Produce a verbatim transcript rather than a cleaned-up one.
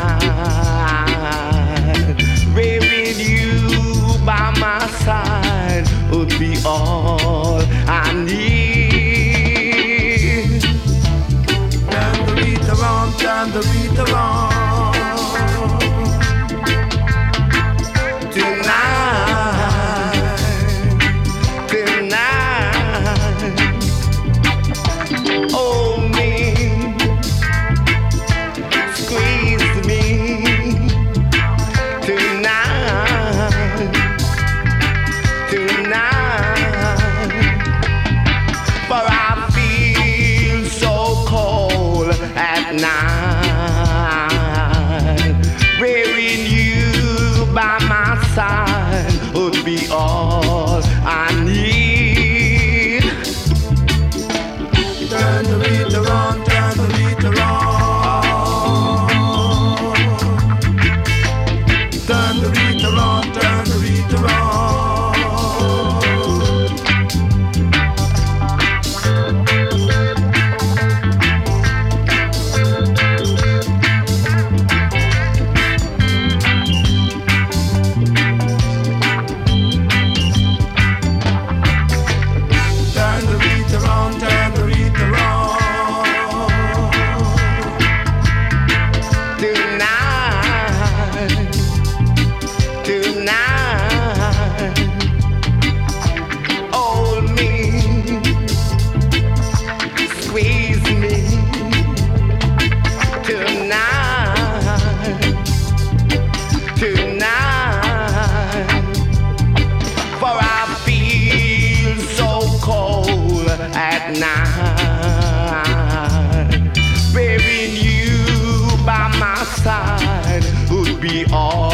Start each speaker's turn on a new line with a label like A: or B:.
A: Wearing you by my side would be all I need. Turn the beat around, turn the beat around. Would be all I need. Turn the beat around, turn the beat around. Turn the beat around, turn the beat around. Night, wearing you by my side would be all